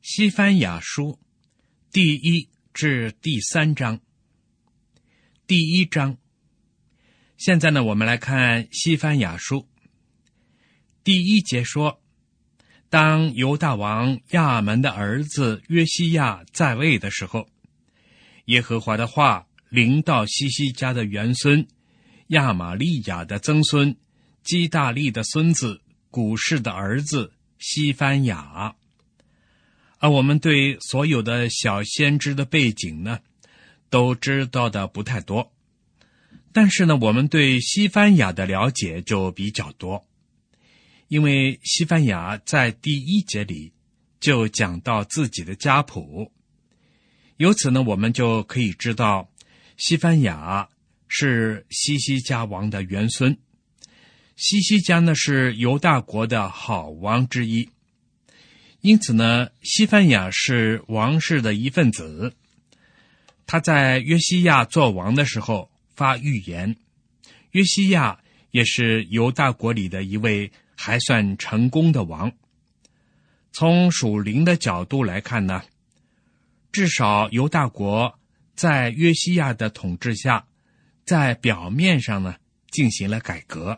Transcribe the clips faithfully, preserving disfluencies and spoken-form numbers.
西番雅书第一至第三章。第一章，现在呢，我们来看西番雅书。第一节说，当犹大王亚门的儿子约西亚在位的时候，耶和华的话临到西西家的元孙亚玛利亚的曾孙基大利的孙子古示的儿子西番雅。而我们对所有的小先知的背景呢，都知道的不太多，但是呢，我们对西番雅的了解就比较多，因为西番雅在第一节里就讲到自己的家谱，由此呢，我们就可以知道西番雅是西西家王的元孙，西西家呢是犹大国的好王之一。因此呢，西番雅是王室的一份子。他在约西亚做王的时候发预言，约西亚也是犹大国里的一位还算成功的王。从属灵的角度来看呢，至少犹大国在约西亚的统治下，在表面上呢进行了改革。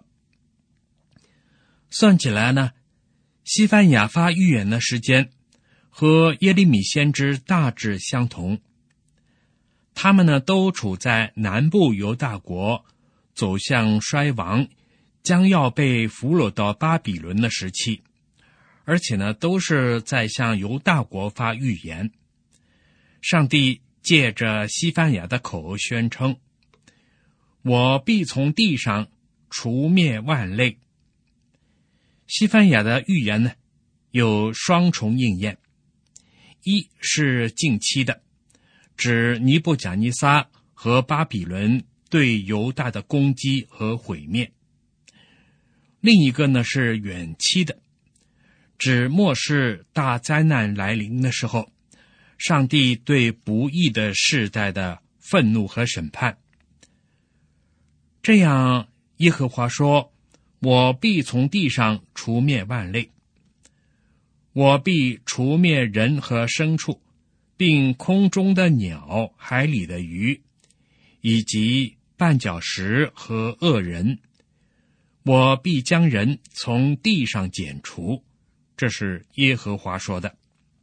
算起来呢，西番雅发预言的时间和耶利米先知大致相同，他们呢都处在南部犹大国走向衰亡，将要被俘虏到巴比伦的时期，而且呢都是在向犹大国发预言。上帝借着西番雅的口宣称，我必从地上除灭万类。西番雅的预言呢，有双重应验。一是近期的，指尼布甲尼撒和巴比伦对犹大的攻击和毁灭；另一个呢是远期的，指末世大灾难来临的时候，上帝对不义的世代的愤怒和审判。这样，耶和华说，我必从地上除灭万类，我必除灭人和牲畜，并空中的鸟、海里的鱼，以及绊脚石和恶人。我必将人从地上剪除，这是耶和华说的。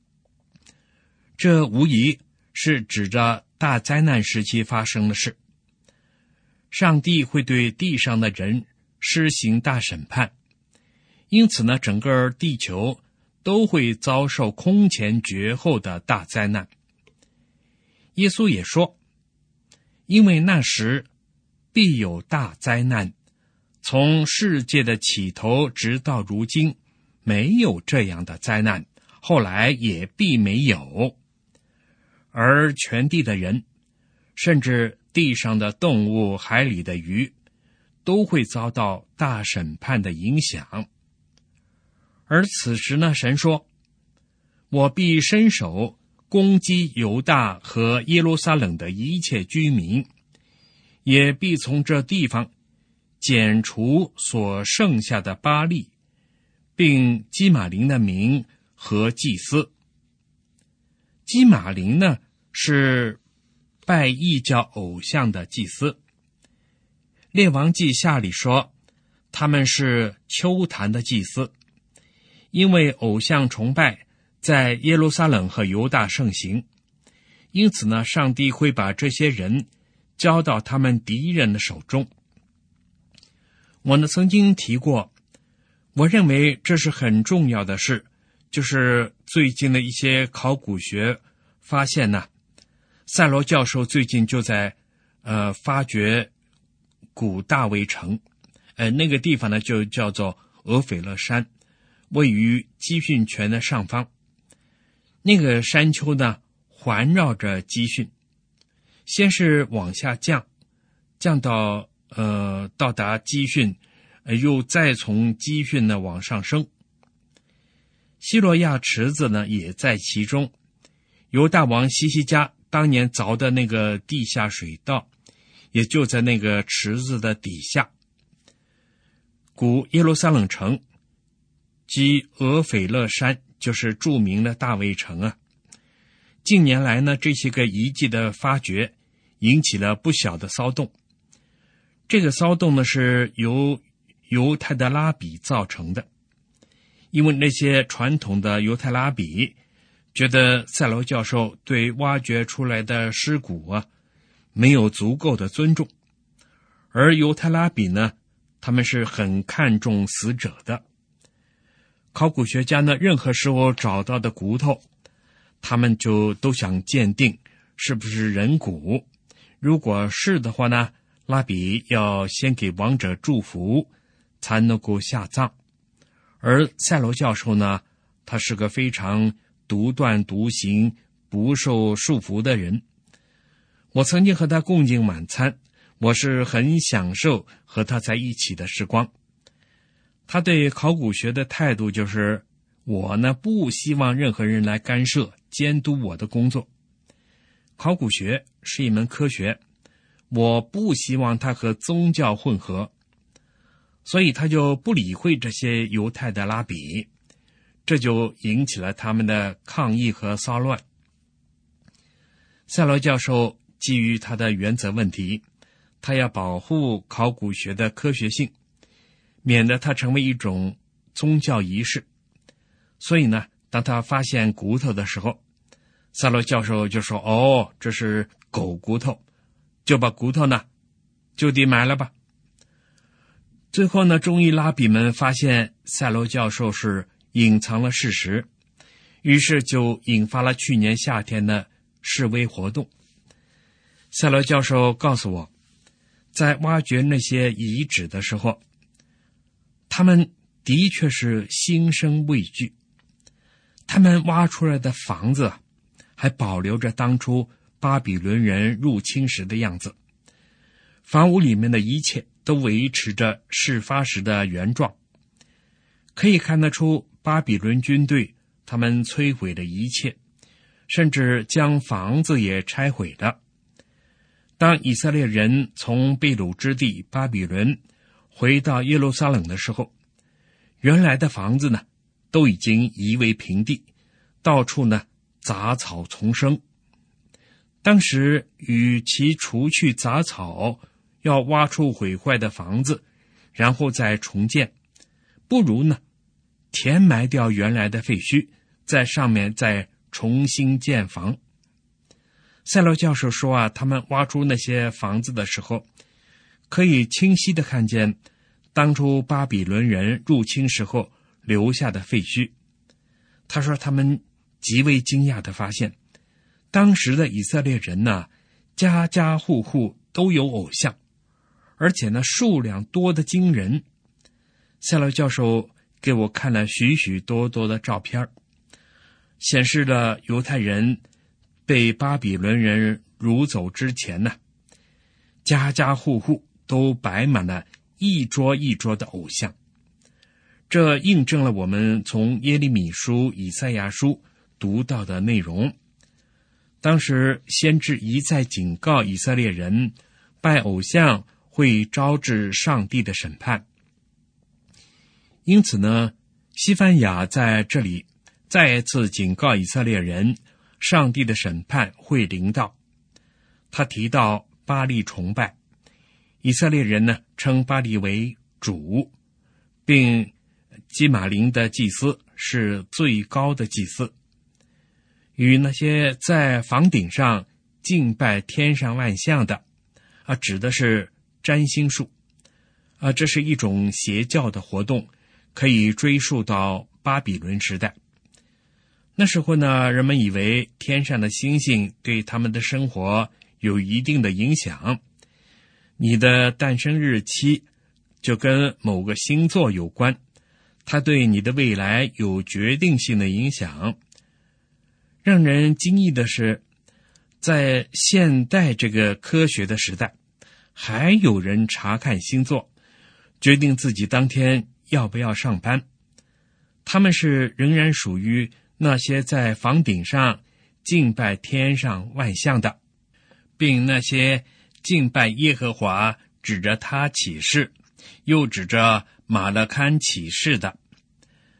这无疑是指着大灾难时期发生的事。上帝会对地上的人施行大审判，因此呢，整个地球都会遭受空前绝后的大灾难。耶稣也说，因为那时必有大灾难，从世界的起头直到如今，没有这样的灾难，后来也必没有。而全地的人，甚至地上的动物、海里的鱼，都会遭到大审判的影响。而此时呢，神说，我必伸手攻击犹大和耶路撒冷的一切居民，也必从这地方剪除所剩下的巴力，并基玛林的民和祭司。基玛林呢，是拜异教偶像的祭司。列王记下里说，他们是丘坛的祭司，因为偶像崇拜在耶路撒冷和犹大盛行，因此呢，上帝会把这些人交到他们敌人的手中。我呢曾经提过，我认为这是很重要的事，就是最近的一些考古学发现呢，塞罗教授最近就在呃发掘古大卫城，呃，那个地方呢就叫做俄斐勒山，位于基训泉的上方。那个山丘呢环绕着基训，先是往下降，降到呃到达基训，呃，又再从基训呢往上升。希罗亚池子呢也在其中，犹大王西西家当年凿的那个地下水道，也就在那个池子的底下。古耶路撒冷城及俄斐勒山就是著名的大卫城啊。近年来呢，这些个遗迹的发掘引起了不小的骚动。这个骚动呢，是由犹太的拉比造成的，因为那些传统的犹太拉比觉得塞罗教授对挖掘出来的尸骨啊没有足够的尊重，而犹太拉比呢，他们是很看重死者的。考古学家呢，任何时候找到的骨头，他们就都想鉴定是不是人骨。如果是的话呢，拉比要先给亡者祝福，才能够下葬。而塞罗教授呢，他是个非常独断独行、不受束缚的人。我曾经和他共进晚餐，我是很享受和他在一起的时光。他对考古学的态度就是，我呢不希望任何人来干涉监督我的工作。考古学是一门科学，我不希望它和宗教混合，所以他就不理会这些犹太的拉比，这就引起了他们的抗议和骚乱。塞罗教授基于他的原则问题，他要保护考古学的科学性，免得它成为一种宗教仪式。所以呢，当他发现骨头的时候，塞罗教授就说，哦，这是狗骨头，就把骨头呢就地埋了吧。最后呢，中医拉比们发现塞罗教授是隐藏了事实，于是就引发了去年夏天的示威活动。塞罗教授告诉我，在挖掘那些遗址的时候，他们的确是心生畏惧。他们挖出来的房子还保留着当初巴比伦人入侵时的样子，房屋里面的一切都维持着事发时的原状。可以看得出巴比伦军队他们摧毁了一切，甚至将房子也拆毁了。当以色列人从被掳之地巴比伦回到耶路撒冷的时候，原来的房子呢都已经夷为平地，到处呢杂草丛生。当时与其除去杂草，要挖出毁坏的房子，然后再重建，不如呢填埋掉原来的废墟，在上面再重新建房。塞罗教授说啊，他们挖出那些房子的时候，可以清晰地看见当初巴比伦人入侵时候留下的废墟。他说他们极为惊讶地发现，当时的以色列人呢，家家户户都有偶像，而且呢数量多得惊人。塞罗教授给我看了许许多多的照片，显示了犹太人被巴比伦人掳走之前呢，家家户户都摆满了一桌一桌的偶像。这印证了我们从耶利米书、以赛亚书读到的内容。当时先知一再警告以色列人，拜偶像会招致上帝的审判。因此呢，西番雅在这里再一次警告以色列人，上帝的审判会临到。他提到巴力崇拜，以色列人呢称巴力为主，并基玛林的祭司是最高的祭司。与那些在房顶上敬拜天上万象的啊，指的是占星术啊，这是一种邪教的活动，可以追溯到巴比伦时代。那时候呢，人们以为天上的星星对他们的生活有一定的影响，你的诞生日期就跟某个星座有关，它对你的未来有决定性的影响。让人惊异的是，在现代这个科学的时代，还有人查看星座，决定自己当天要不要上班。他们是仍然属于那些在房顶上敬拜天上万象的，并那些敬拜耶和华指着他起誓，又指着马勒堪起誓的。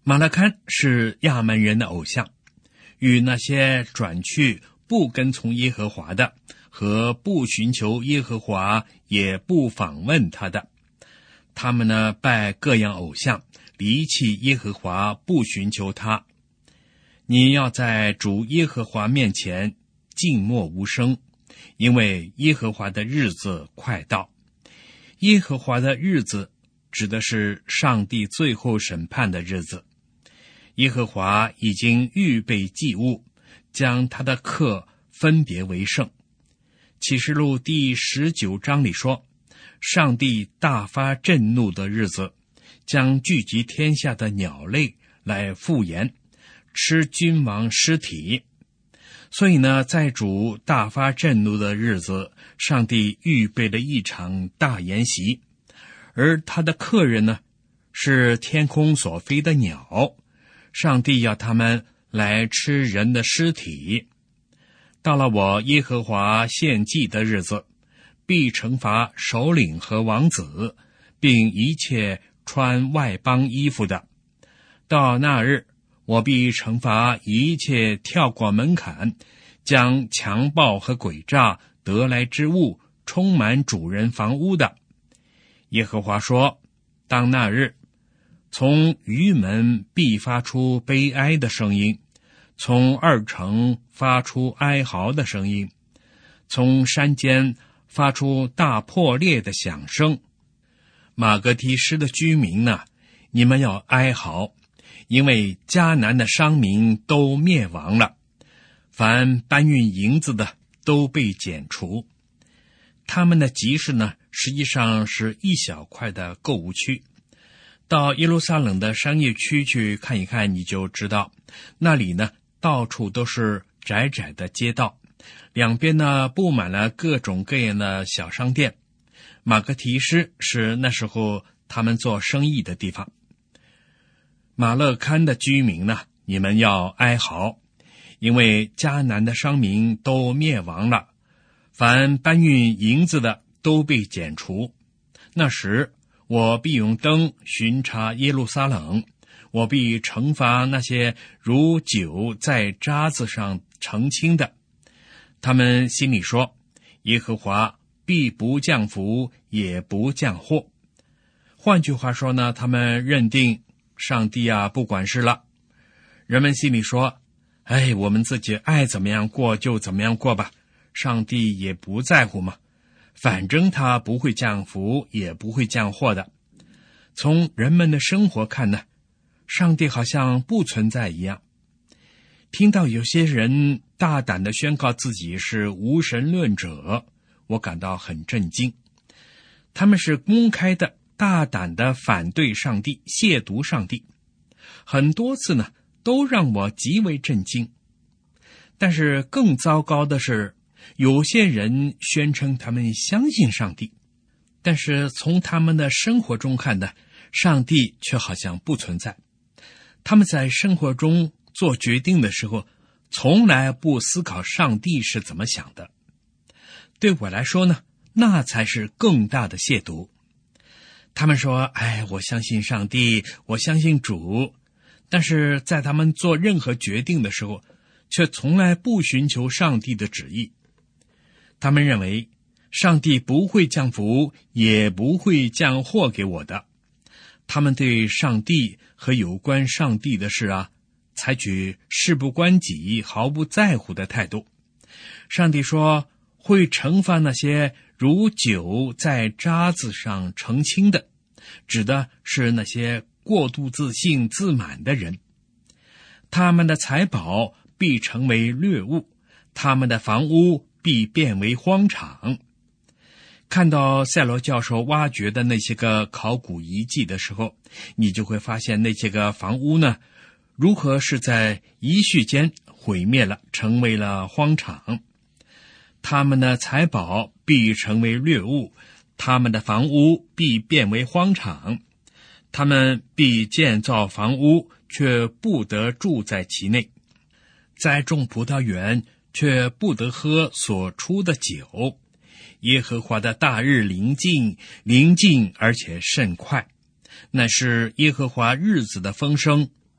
马勒堪是亚门人的偶像，与那些转去不跟从耶和华的和不寻求耶和华也不访问他的，他们呢拜各样偶像，离弃耶和华，不寻求他。你要在主耶和华面前静默无声，因为耶和华的日子快到。耶和华的日子指的是上帝最后审判的日子。耶和华已经预备祭物，将他的客分别为圣。启示录第十九章里说，上帝大发震怒的日子，将聚集天下的鸟类来赴宴，吃君王尸体。所以呢，在主大发震怒的日子，上帝预备了一场大筵席，而他的客人呢，是天空所飞的鸟。上帝要他们来吃人的尸体。到了我耶和华献祭的日子，必惩罚首领和王子，并一切穿外邦衣服的。到那日，我必惩罚一切跳过门槛，将强暴和诡诈得来之物充满主人房屋的。耶和华说，当那日，从鱼门必发出悲哀的声音，从二城发出哀嚎的声音，从山间发出大破裂的响声。马格提施的居民呢，你们要哀嚎，因为迦南的商民都灭亡了，凡搬运银子的都被剪除。他们的集市呢，实际上是一小块的购物区。到耶路撒冷的商业区去看一看，你就知道，那里呢到处都是窄窄的街道，两边呢布满了各种各样的小商店。马格提施是那时候他们做生意的地方。马勒堪的居民呢，你们要哀嚎，因为迦南的商民都灭亡了，凡搬运银子的都被剪除。那时我必用灯巡查耶路撒冷，我必惩罚那些如酒在渣子上澄清的。他们心里说，耶和华必不降福，也不降祸。换句话说呢，他们认定上帝啊不管事了。人们心里说，哎，我们自己爱怎么样过就怎么样过吧，上帝也不在乎嘛，反正他不会降福，也不会降祸的。从人们的生活看呢，上帝好像不存在一样。听到有些人大胆地宣告自己是无神论者，我感到很震惊。他们是公开的、大胆地反对上帝，亵渎上帝，很多次呢，都让我极为震惊。但是更糟糕的是，有些人宣称他们相信上帝，但是从他们的生活中看的，上帝却好像不存在。他们在生活中做决定的时候，从来不思考上帝是怎么想的。对我来说呢，那才是更大的亵渎。他们说，哎，我相信上帝，我相信主，但是在他们做任何决定的时候，却从来不寻求上帝的旨意。他们认为上帝不会降福，也不会降祸给我的。他们对上帝和有关上帝的事啊，采取事不关己、毫不在乎的态度。上帝说会惩罚那些如酒在渣子上澄清的，指的是那些过度自信自满的人。他们的财宝必成为掠物，他们的房屋必变为荒场。看到塞罗教授挖掘的那些个考古遗迹的时候，你就会发现那些个房屋呢，如何是在一瞬间毁灭了，成为了荒场。他们的财宝必成为掠物，他们的房屋必变为荒场。他们必建造房屋，却不得住在其内；栽种葡萄园，却不得喝所出的酒。耶和华的大日临近，临近而且甚快，乃是耶和华日子的风声，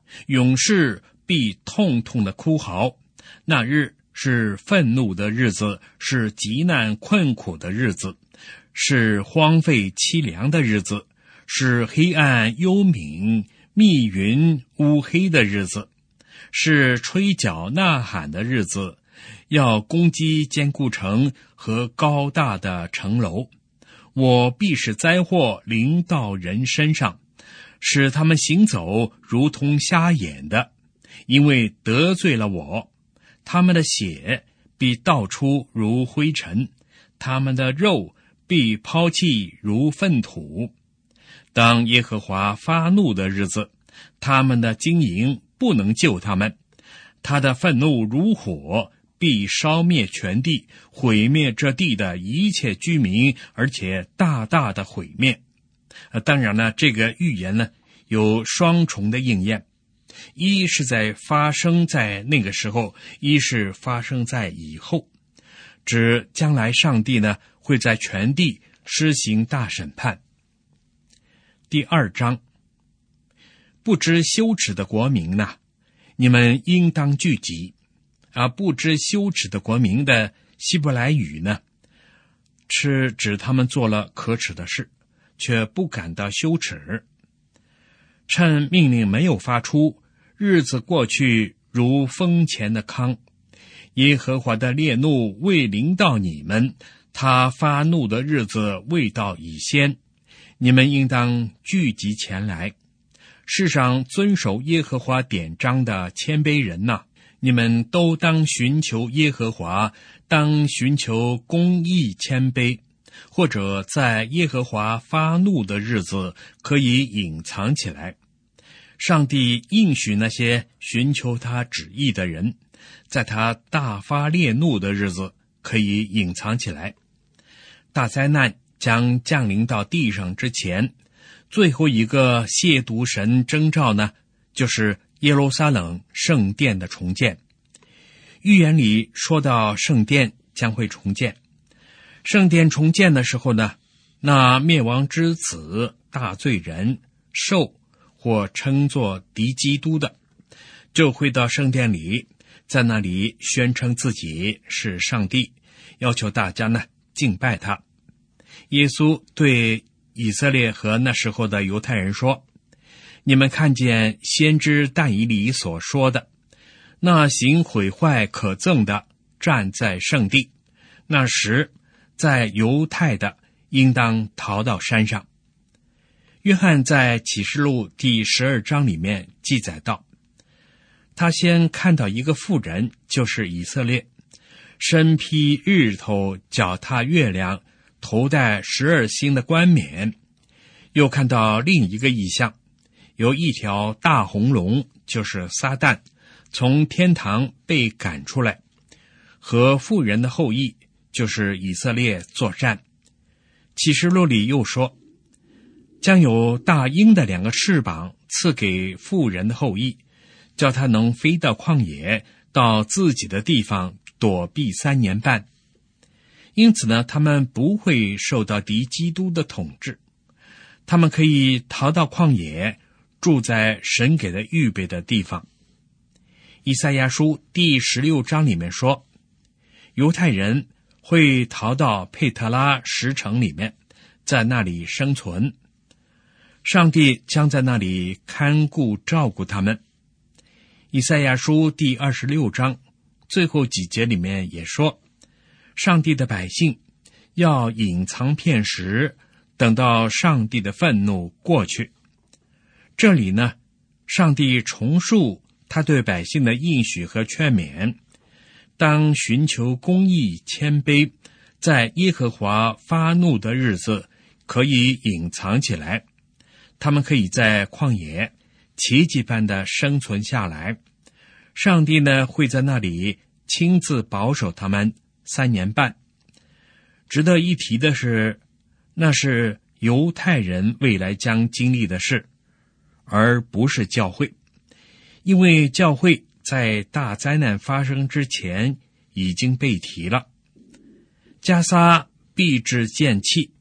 勇士必痛痛的哭嚎。那日是愤怒的日子，是极难困苦的日子，是荒废凄凉的日子，是黑暗幽冥、密云乌黑的日子，是吹角呐喊的日子，要攻击坚固城和高大的城楼。我必使灾祸临到人身上，使他们行走如同瞎眼的，因为得罪了我。他们的血必倒出如灰尘，他们的肉必抛弃如粪土。当耶和华发怒的日子，他们的经营不能救他们，他的愤怒如火，必烧灭全地，毁灭这地的一切居民，而且大大的毁灭。呃、当然呢，这个预言呢有双重的应验，一是在发生在那个时候，一是发生在以后，指将来上帝呢会在全地施行大审判。第二章，不知羞耻的国民呢，你们应当聚集。而不知羞耻的国民的希伯来语呢，是指他们做了可耻的事，却不感到羞耻。趁命令没有发出，日子过去如风前的糠，耶和华的烈怒未临到你们，他发怒的日子未到已先，你们应当聚集前来。世上遵守耶和华典章的谦卑人哪，你们都当寻求耶和华，当寻求公义谦卑，或者在耶和华发怒的日子可以隐藏起来。上帝应许那些寻求他旨意的人，在他大发烈怒的日子可以隐藏起来。大灾难将降临到地上之前，最后一个亵渎神征兆呢，就是耶路撒冷圣殿的重建。预言里说到圣殿将会重建，圣殿重建的时候呢，那灭亡之子大罪人兽或称作敌基督的，就会到圣殿里，在那里宣称自己是上帝，要求大家呢敬拜他。耶稣对以色列和那时候的犹太人说，你们看见先知但以理所说的，那行毁坏可憎的站在圣地，那时在犹太的应当逃到山上。约翰在启示录第十二章里面记载道，他先看到一个妇人，就是以色列，身披日头，脚踏月亮，头戴十二星的冠冕。又看到另一个异象，有一条大红龙，就是撒旦，从天堂被赶出来，和妇人的后裔，就是以色列作战。启示录里又说，将有大鹰的两个翅膀赐给妇人的后裔，叫他能飞到旷野，到自己的地方躲避三年半。因此呢，他们不会受到敌基督的统治，他们可以逃到旷野，住在神给的预备的地方。以赛亚书第十六章里面说，犹太人会逃到佩特拉石城里面，在那里生存，上帝将在那里看顾照顾他们。以赛亚书第二十六章最后几节里面也说，上帝的百姓要隐藏片时，等到上帝的愤怒过去。这里呢，上帝重述他对百姓的应许和劝勉，当寻求公义谦卑，在耶和华发怒的日子可以隐藏起来，他们可以在旷野奇迹般的生存下来。上帝呢，会在那里亲自保守他们三年半。值得一提的是，那是犹太人未来将经历的事，而不是教会。因为教会在大灾难发生之前已经被提了。加撒必致见弃，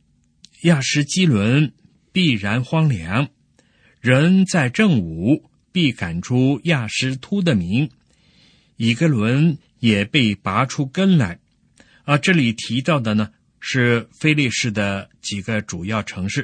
亚什基伦必然荒凉，人在正午必赶出亚实突的民，以革伦也被拔出根来。啊，这里提到的呢是非利士的几个主要城市。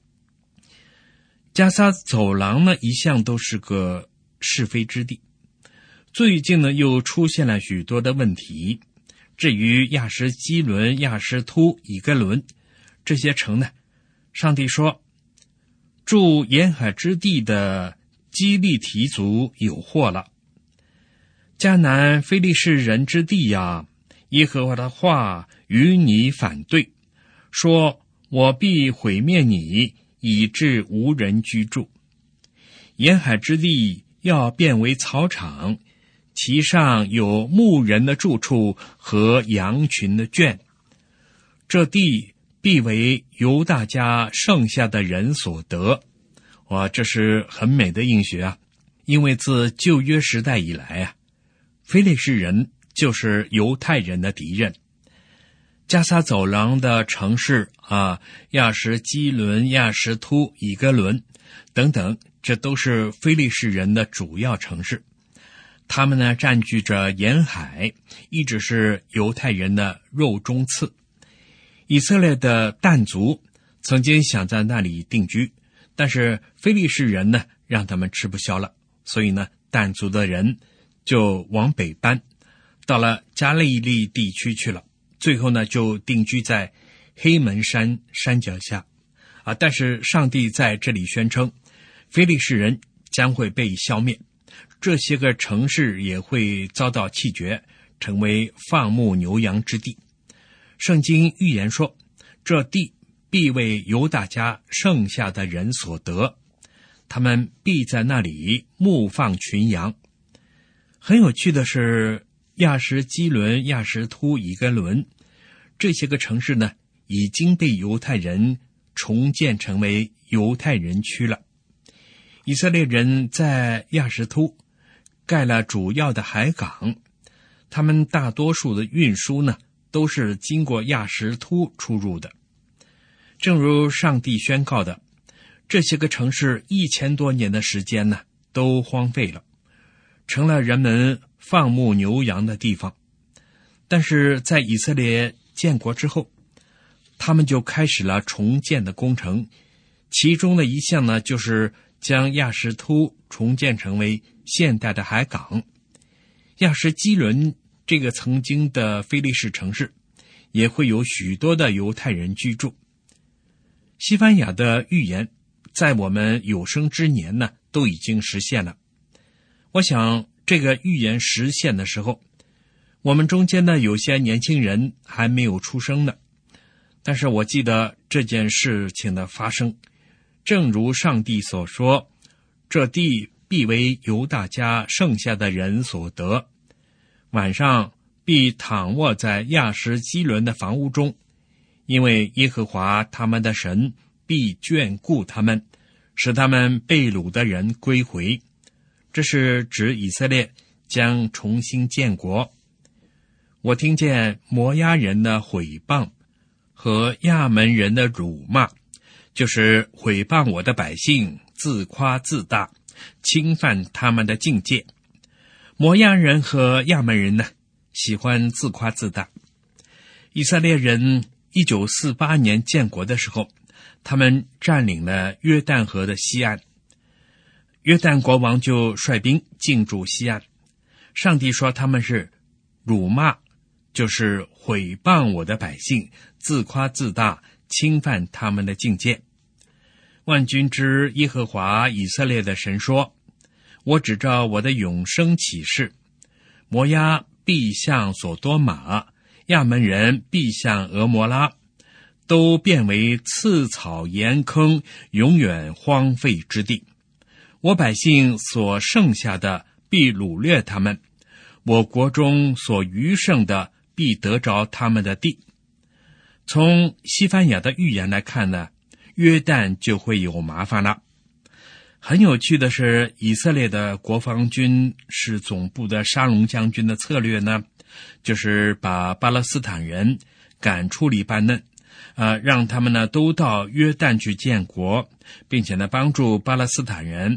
加撒走廊呢一向都是个是非之地，最近呢又出现了许多的问题。至于亚实基伦、亚实突、以革伦这些城呢，上帝说住沿海之地的基利提族有祸了。迦南非利士人之地呀，耶和华的话与你反对，说我必毁灭你，以致无人居住。沿海之地要变为草场，其上有牧人的住处和羊群的圈。这地必为犹大家剩下的人所得。哇，这是很美的应许啊！因为自旧约时代以来啊，非利士人就是犹太人的敌人。加撒走廊的城市啊，亚实基伦、亚实突、以革伦等等，这都是非利士人的主要城市。他们呢占据着沿海，一直是犹太人的肉中刺。以色列的但族曾经想在那里定居，但是非利士人呢让他们吃不消了，所以呢但族的人就往北搬，到了加利利地区去了。最后呢就定居在黑门山山脚下啊。但是上帝在这里宣称，非利士人将会被消灭，这些个城市也会遭到弃绝，成为放牧牛羊之地。圣经预言说，这地必为犹大家剩下的人所得，他们必在那里牧放群羊。很有趣的是，亚实基伦、亚实突、以革伦这些个城市呢，已经被犹太人重建成为犹太人区了。以色列人在亚实突盖了主要的海港，他们大多数的运输呢都是经过亚实突出入的。正如上帝宣告的，这些个城市一千多年的时间呢都荒废了，成了人们放牧牛羊的地方。但是在以色列建国之后，他们就开始了重建的工程，其中的一项呢就是将亚实突重建成为现代的海港。亚实基伦这个曾经的非利士城市也会有许多的犹太人居住。西番雅的预言在我们有生之年呢都已经实现了。我想这个预言实现的时候，我们中间呢有些年轻人还没有出生呢，但是我记得这件事情的发生，正如上帝所说，这地必为犹大家剩下的人所得，晚上必躺卧在亚实基伦的房屋中，因为耶和华他们的神必眷顾他们，使他们被掳的人归回。这是指以色列将重新建国。我听见摩押人的毁谤和亚门人的辱骂，就是毁谤我的百姓，自夸自大，侵犯他们的境界。摩押人和亚门人呢，喜欢自夸自大。以色列人一九四八年建国的时候，他们占领了约旦河的西岸，约旦国王就率兵进驻西岸。上帝说他们是辱骂，就是毁谤我的百姓，自夸自大，侵犯他们的境界。万军之耶和华以色列的神说，我指着我的永生启示，摩押必向所多玛，亚门人必向俄摩拉，都变为刺草盐坑，永远荒废之地。我百姓所剩下的必掳掠他们，我国中所余剩的必得着他们的地。从西番雅的预言来看呢，约旦就会有麻烦了。很有趣的是，以色列的国防军是总部的沙龙将军的策略呢，就是把巴勒斯坦人赶出黎巴嫩，呃，让他们呢都到约旦去建国，并且呢帮助巴勒斯坦人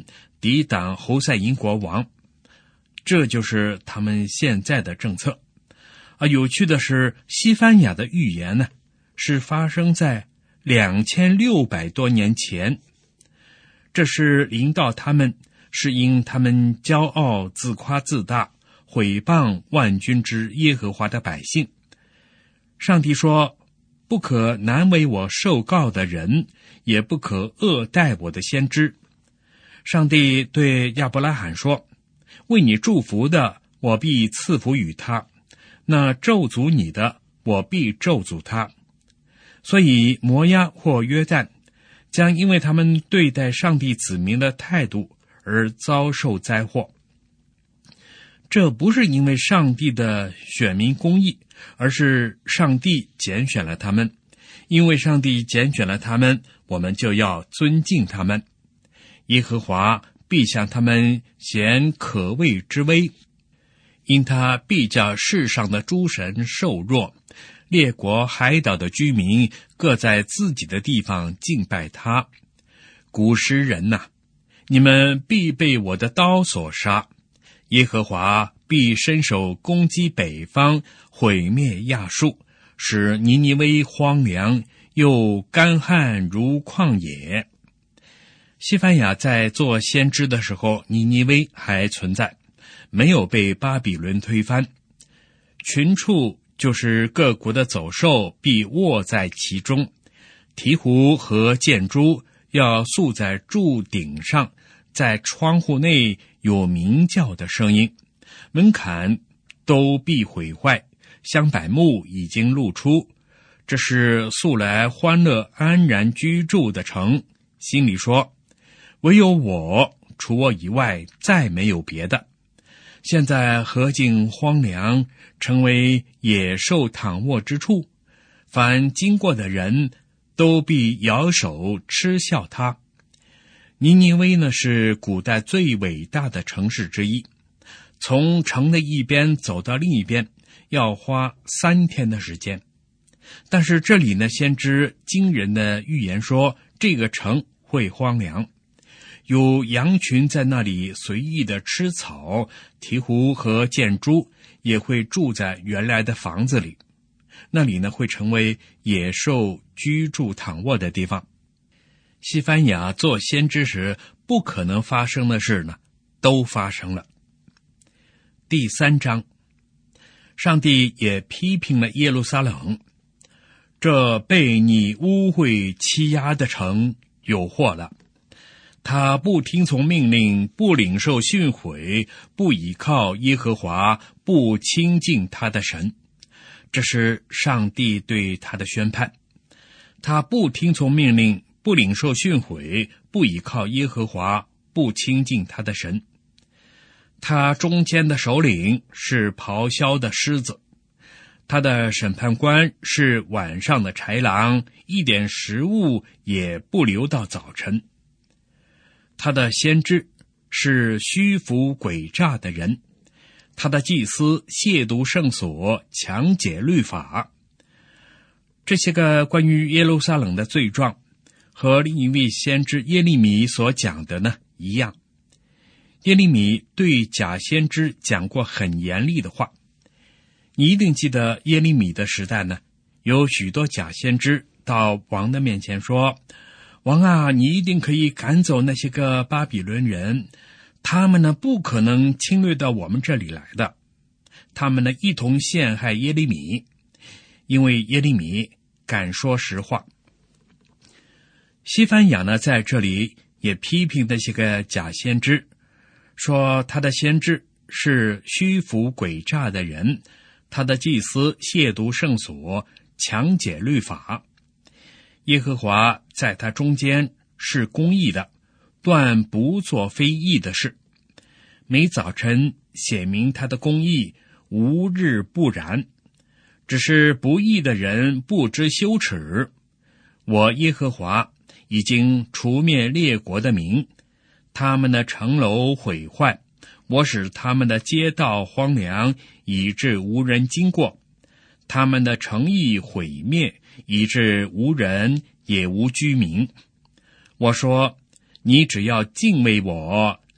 抵挡侯赛因国王。这就是他们现在的政策。啊，有趣的是，西番雅的预言呢，是发生在两千六百多年前。这是临到他们，是因他们骄傲自夸自大，毁谤万军之耶和华的百姓。上帝说，不可难为我受告的人，也不可恶待我的先知。上帝对亚伯拉罕说，为你祝福的，我必赐福与他；那咒诅你的，我必咒诅他。所以摩押或约旦将因为他们对待上帝子民的态度而遭受灾祸。这不是因为上帝的选民公义，而是上帝拣选了他们。因为上帝拣选了他们，我们就要尊敬他们。耶和华必向他们显可畏之威，因他必叫世上的诸神受弱，列国海岛的居民各在自己的地方敬拜他。古时人哪、啊，你们必被我的刀所杀。耶和华必伸手攻击北方，毁灭亚述，使尼尼微荒凉，又干旱如旷野。西番雅在做先知的时候，尼尼微还存在，没有被巴比伦推翻。群畜就是各国的走兽必卧在其中，鹈鹕和箭猪要宿在柱顶上，在窗户内有鸣叫的声音，门槛都必毁坏，香柏木已经露出。这是素来欢乐安然居住的城，心里说，唯有我，除我以外再没有别的。现在何竟荒凉，成为野兽躺卧之处，凡经过的人都必摇手嗤笑他。尼尼微呢，是古代最伟大的城市之一，从城的一边走到另一边要花三天的时间。但是这里呢，先知惊人的预言说，这个城会荒凉，有羊群在那里随意的吃草，鹈鹕和箭猪也会住在原来的房子里，那里呢会成为野兽居住躺卧的地方。西番雅做先知时不可能发生的事呢，都发生了。第三章，上帝也批评了耶路撒冷，这被你污秽欺压的城有祸了。他不听从命令，不领受训诲，不倚靠耶和华，不亲近他的神。这是上帝对他的宣判。他不听从命令，不领受训诲，不倚靠耶和华，不亲近他的神。他中间的首领是咆哮的狮子，他的审判官是晚上的豺狼，一点食物也不留到早晨。他的先知是虚浮诡诈的人，他的祭司亵渎圣所，强解律法。这些个关于耶路撒冷的罪状，和另一位先知耶利米所讲的呢一样。耶利米对假先知讲过很严厉的话。你一定记得耶利米的时代呢，有许多假先知到王的面前说，王啊，你一定可以赶走那些个巴比伦人，他们呢不可能侵略到我们这里来的。他们呢一同陷害耶利米，因为耶利米敢说实话。西番雅呢在这里也批评那些个假先知，说他的先知是虚浮诡诈的人，他的祭司亵渎圣所，强解律法。耶和华在他中间是公义的，断不做非义的事。每早晨显明他的公义，无日不然。只是不义的人不知羞耻。我耶和华已经除灭列国的民，他们的城楼毁坏，我使他们的街道荒凉，以致无人经过。他们的城邑毁灭，以致无人也无居民。我说，你只要敬畏我，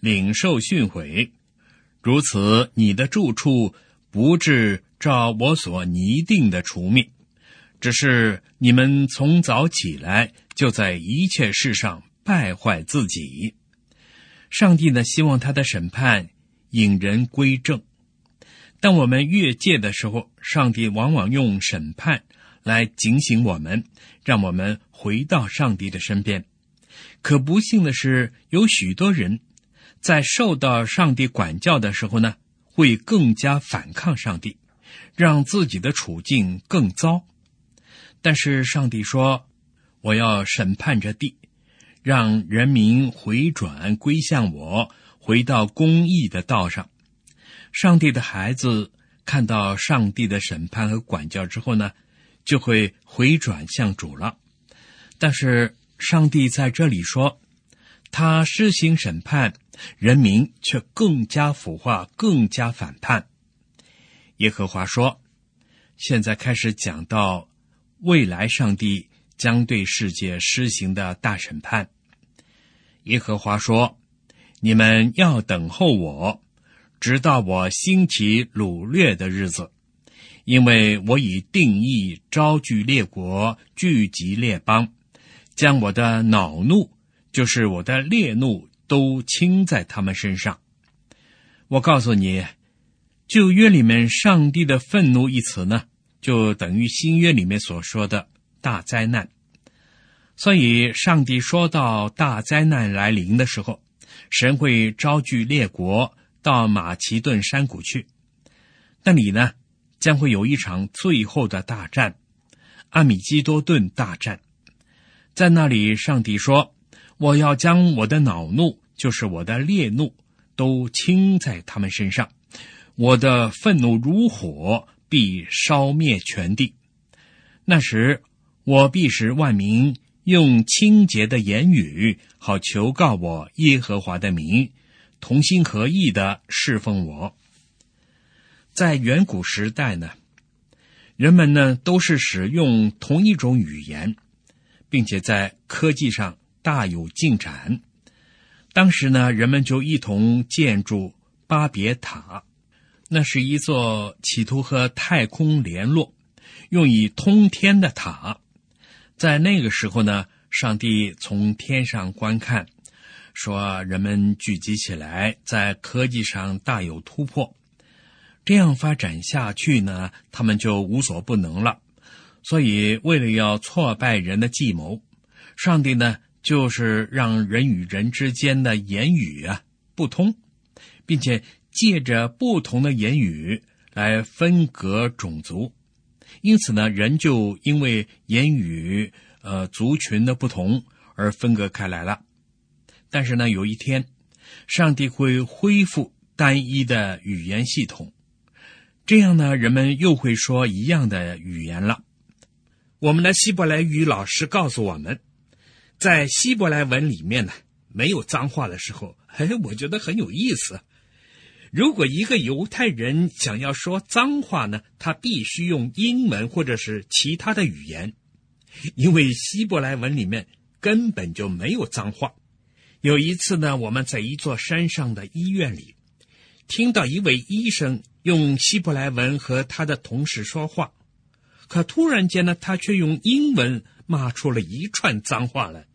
领受训诲，如此你的住处不至照我所拟定的除灭，只是你们从早起来就在一切事上败坏自己。上帝呢，希望他的审判引人归正。当我们越界的时候，上帝往往用审判来警醒我们，让我们回到上帝的身边。可不幸的是，有许多人在受到上帝管教的时候呢，会更加反抗上帝，让自己的处境更糟。但是上帝说，我要审判这地，让人民回转归向我，回到公义的道上。上帝的孩子看到上帝的审判和管教之后呢，就会回转向主了。但是上帝在这里说，他施行审判，人民却更加腐化，更加反叛。耶和华说，现在开始讲到未来上帝将对世界施行的大审判。耶和华说，你们要等候我，直到我兴起掳掠的日子，因为我已定义招聚列国，聚集列邦，将我的恼怒，就是我的烈怒，都倾在他们身上。我告诉你，旧约里面上帝的愤怒一词呢，就等于新约里面所说的大灾难。所以上帝说到大灾难来临的时候，神会招聚列国到马其顿山谷去，那里呢将会有一场最后的大战，阿米基多顿大战。在那里上帝说，我要将我的恼怒，就是我的烈怒，都倾在他们身上，我的愤怒如火，必烧灭全地。那时我必使万民用清洁的言语，好求告我耶和华的名，同心合意的侍奉我。在远古时代呢，人们呢都是使用同一种语言，并且在科技上大有进展。当时呢，人们就一同建筑巴别塔，那是一座企图和太空联络，用以通天的塔。在那个时候呢，上帝从天上观看，说人们聚集起来，在科技上大有突破。这样发展下去呢，他们就无所不能了。所以为了要挫败人的计谋，上帝呢就是让人与人之间的言语啊不通，并且借着不同的言语来分隔种族。因此呢，人就因为言语呃族群的不同而分隔开来了。但是呢，有一天上帝会恢复单一的语言系统，这样呢，人们又会说一样的语言了。我们的希伯来语老师告诉我们，在希伯来文里面呢，没有脏话的时候，哎，我觉得很有意思。如果一个犹太人想要说脏话呢，他必须用英文或者是其他的语言，因为希伯来文里面根本就没有脏话。有一次呢，我们在一座山上的医院里，听到一位医生用希伯来文和他的同事说话，可突然间呢，他却用英文骂出了一串脏话来。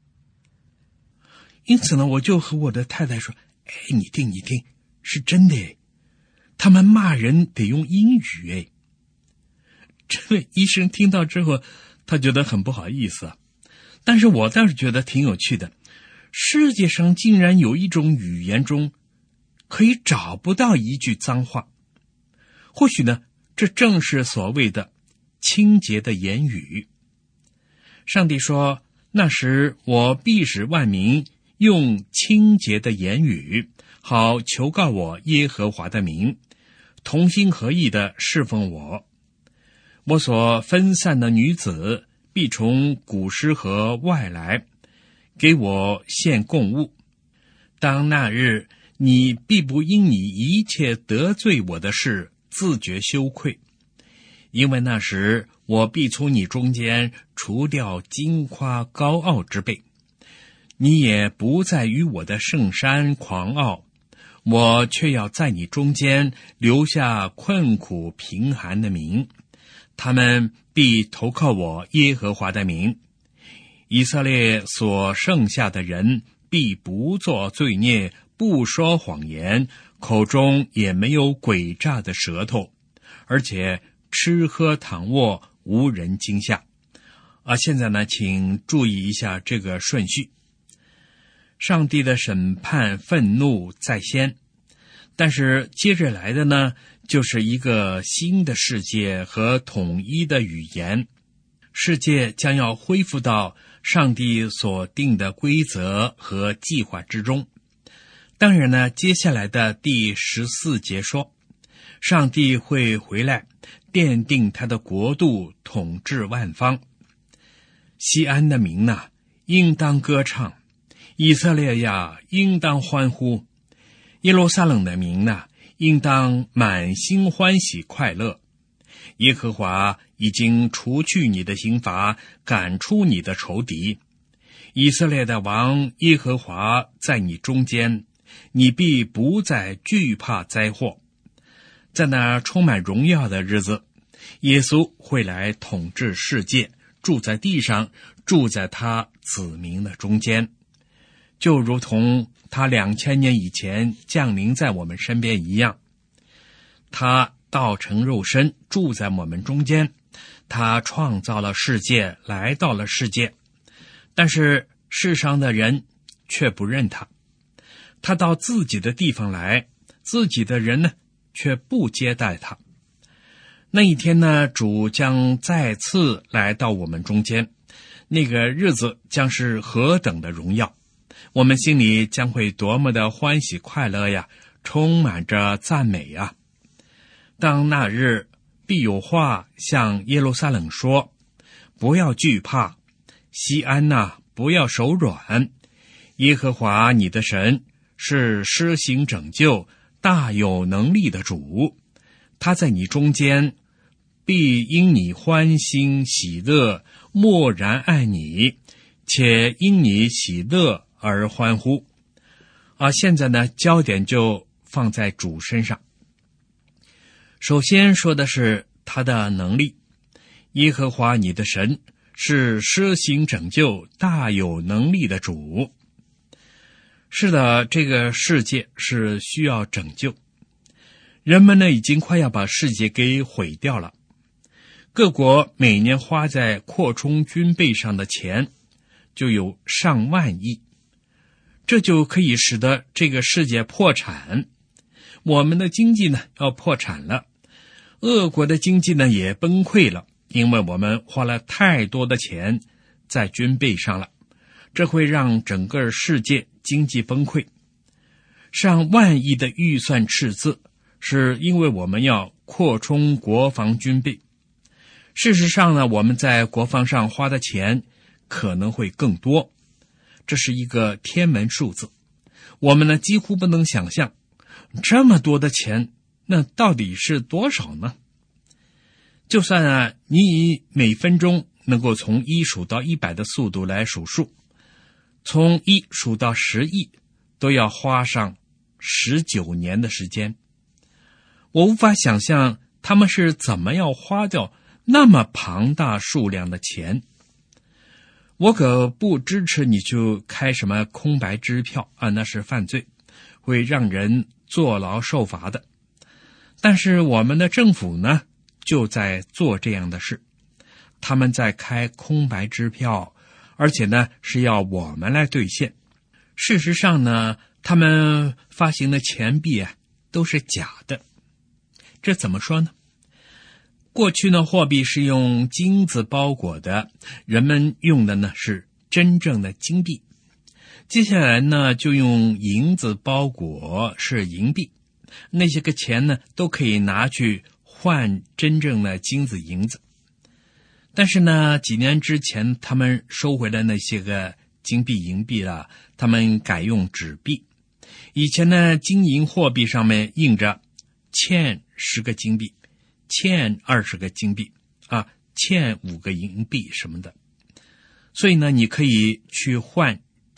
因此呢，我就和我的太太说，哎，你听你听，是真的诶，他们骂人得用英语诶。这位医生听到之后，他觉得很不好意思啊，但是我倒是觉得挺有趣的。世界上竟然有一种语言中可以找不到一句脏话。或许呢，这正是所谓的清洁的言语。上帝说，那时我必使万民用清洁的言语，好求告我耶和华的名，同心合意的侍奉我。我所分散的女子必从古时和外来，给我献供物。当那日，你必不因你一切得罪我的事自觉羞愧，因为那时我必从你中间除掉矜夸高傲之辈， 你也不再与我的圣山狂傲，我却要在你中间留下困苦贫寒的民，他们必投靠我耶和华的名。以色列所剩下的人必不作罪孽，不说谎言，口中也没有诡诈的舌头，而且吃喝躺卧无人惊吓。啊，现在呢，请注意一下这个顺序。上帝的审判愤怒在先，但是接着来的呢，就是一个新的世界和统一的语言。世界将要恢复到上帝所定的规则和计划之中。当然呢，接下来的第十四节说，上帝会回来奠定他的国度，统治万方。西安的民哪，应当歌唱；以色列呀，应当欢呼；耶路撒冷的民哪，应当满心欢喜快乐。耶和华已经除去你的刑罚，赶出你的仇敌。以色列的王耶和华在你中间，你必不再惧怕灾祸。在那充满荣耀的日子，耶稣会来统治世界，住在地上，住在他子民的中间，就如同他两千年以前降临在我们身边一样。他道成肉身，住在我们中间，他创造了世界，来到了世界，但是世上的人却不认他。他到自己的地方来，自己的人呢，却不接待他。那一天呢，主将再次来到我们中间，那个日子将是何等的荣耀，我们心里将会多么的欢喜快乐呀，充满着赞美呀。当那日，必有话向耶路撒冷说，不要惧怕，西安哪，不要手软，耶和华你的神是施行拯救、大有能力的主，他在你中间，必因你欢欣喜乐，默然爱你，且因你喜乐而欢呼。啊，现在呢，焦点就放在主身上。首先说的是他的能力，耶和华你的神是施行拯救、大有能力的主。是的，这个世界是需要拯救，人们呢已经快要把世界给毁掉了。各国每年花在扩充军备上的钱就有上万亿，这就可以使得这个世界破产。我们的经济呢要破产了，俄国的经济呢也崩溃了，因为我们花了太多的钱在军备上了，这会让整个世界经济崩溃。上万亿的预算赤字，是因为我们要扩充国防军备。事实上呢，我们在国防上花的钱可能会更多，这是一个天文数字。我们呢几乎不能想象，这么多的钱，那到底是多少呢？就算啊，你以每分钟能够从一数到一百的速度来数数，从一数到十亿，都要花上十九年的时间。我无法想象他们是怎么样花掉那么庞大数量的钱。我可不支持你去开什么空白支票啊，那是犯罪，会让人坐牢受罚的。但是我们的政府呢，就在做这样的事，他们在开空白支票，而且呢是要我们来兑现。事实上呢，他们发行的钱币啊都是假的。这怎么说呢？过去呢，货币是用金子包裹的，人们用的呢是真正的金币。接下来呢，就用银子包裹，是银币。那些个钱呢，都可以拿去换真正的金子银子。但是呢，几年之前他们收回了那些个金币银币了，他们改用纸币。以前呢，金银货币上面印着欠十个金币，欠二十个金币啊，欠五个银币什么的。所以呢，你可以去换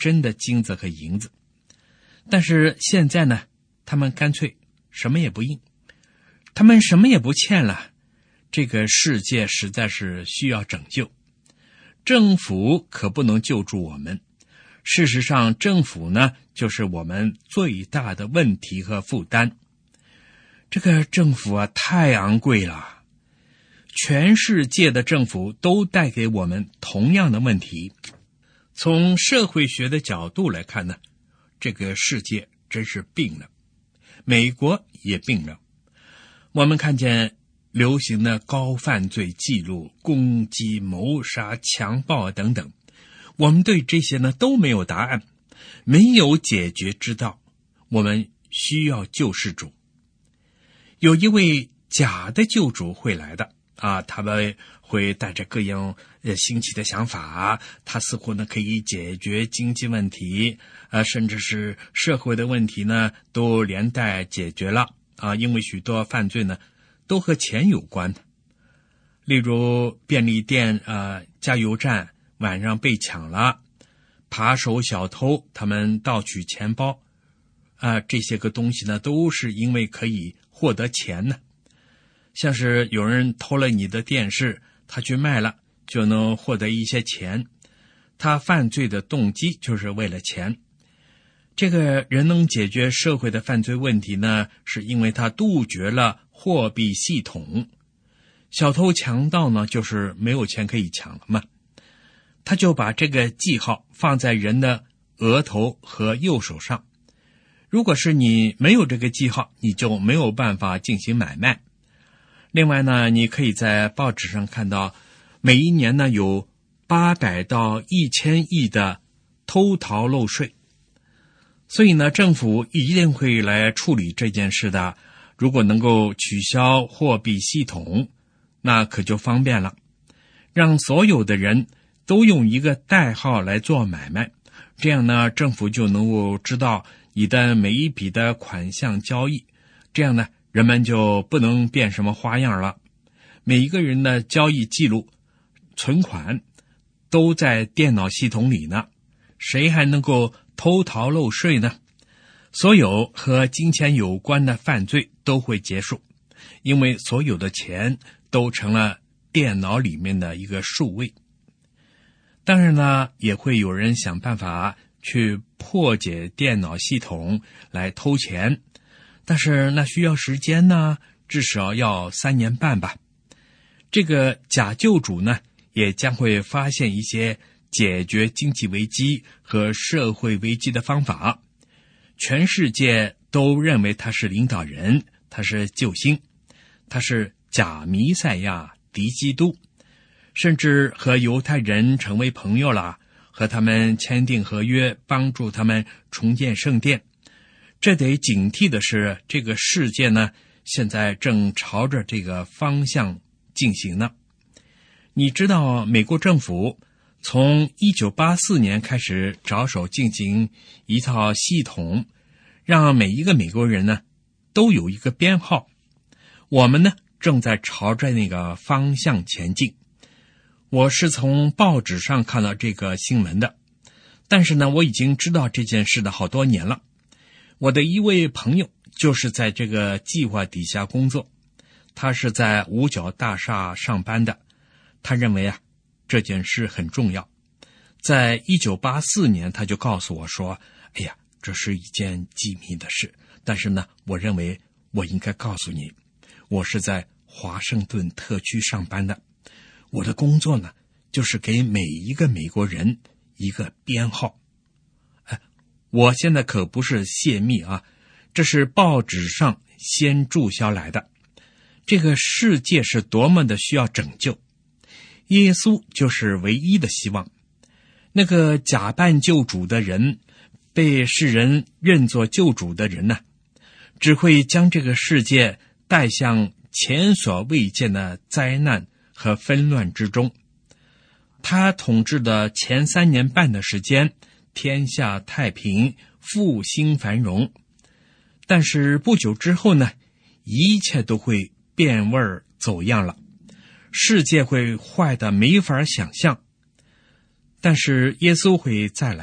真的金子和银子。但是现在呢，他们干脆什么也不应，他们什么也不欠了。这个世界实在是需要拯救，政府可不能救助我们。事实上，政府呢，就是我们最大的问题和负担。这个政府啊，太昂贵了。全世界的政府都带给我们同样的问题。从社会学的角度来看呢，这个世界真是病了，美国也病了。我们看见流行的高犯罪记录、攻击、谋杀、强暴等等，我们对这些呢都没有答案，没有解决之道。我们需要救世主。有一位假的救主会来的啊，他们会带着各样呃新奇的想法，他似乎呢可以解决经济问题，呃，甚至是社会的问题呢都连带解决了啊，因为许多犯罪呢都和钱有关的。例如便利店、呃加油站晚上被抢了，扒手小偷他们盗取钱包，啊、呃，这些个东西呢都是因为可以获得钱呢。像是有人偷了你的电视，他去卖了就能获得一些钱，他犯罪的动机就是为了钱。这个人能解决社会的犯罪问题呢，是因为他杜绝了货币系统。小偷强盗呢，就是没有钱可以抢了嘛，他就把这个记号放在人的额头和右手上。如果是你没有这个记号，你就没有办法进行买卖。另外呢，你可以在报纸上看到，每一年呢有八百到一千亿的偷逃漏税。所以呢，政府一定会来处理这件事的。如果能够取消货币系统，那可就方便了，让所有的人都用一个代号来做买卖，这样呢，政府就能够知道你的每一笔的款项交易，这样呢，人们就不能变什么花样了。每一个人的交易记录、存款都在电脑系统里呢，谁还能够偷逃漏税呢？所有和金钱有关的犯罪都会结束，因为所有的钱都成了电脑里面的一个数位。当然呢，也会有人想办法去破解电脑系统来偷钱，但是那需要时间呢，至少要三年半吧。这个假救主呢，也将会发现一些解决经济危机和社会危机的方法。全世界都认为他是领导人，他是救星，他是假弥赛亚、敌基督，甚至和犹太人成为朋友了，和他们签订合约，帮助他们重建圣殿。这得警惕的是，这个世界呢，现在正朝着这个方向进行呢。你知道美国政府从一九八四年开始着手进行一套系统，让每一个美国人呢都有一个编号。我们呢正在朝着那个方向前进。我是从报纸上看到这个新闻的，但是呢我已经知道这件事的好多年了。我的一位朋友就是在这个计划底下工作，他是在五角大厦上班的。他认为啊这件事很重要。在一九八四年他就告诉我说，哎呀，这是一件机密的事，但是呢我认为我应该告诉你，我是在华盛顿特区上班的，我的工作呢就是给每一个美国人一个编号。哎，我现在可不是泄密啊，这是报纸上先注销来的。这个世界是多么的需要拯救，耶稣就是唯一的希望。那个假扮救主的人，被世人认作救主的人呢，只会将这个世界带向前所未见的灾难和纷乱之中。他统治的前三年半的时间，天下太平，复兴繁荣。但是不久之后呢，一切都会变味儿走样了，世界会坏得没法想象。但是耶稣会再来，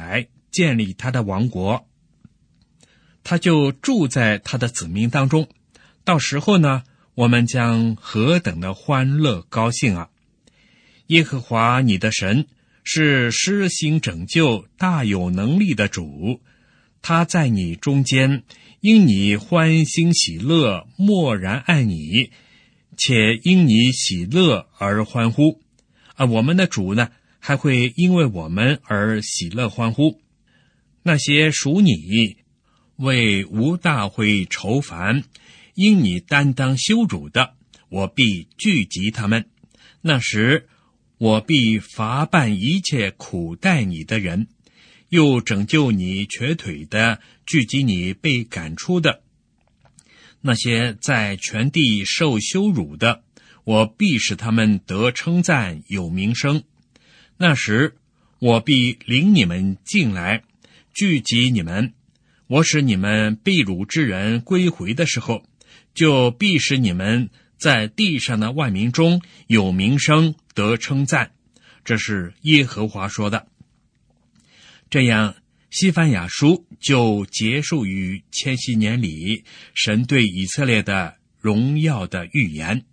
建立他的王国，他就住在他的子民当中。到时候呢，我们将何等的欢乐高兴啊！耶和华你的神是施行拯救大有能力的主，他在你中间，因你欢欣喜乐，默然爱你，且因你喜乐而欢呼。而我们的主呢，还会因为我们而喜乐欢呼。那些属你为无大会愁烦，因你担当羞辱的，我必聚集他们。那时我必罚办一切苦待你的人，又拯救你瘸腿的，聚集你被赶出的。那些在全地受羞辱的，我必使他们得称赞，有名声。那时我必领你们进来，聚集你们。我使你们被掳之人归回的时候，就必使你们在地上的万民中有名声，得称赞。这是耶和华说的。这样，西番雅书就结束于千禧年里神对以色列的荣耀的预言。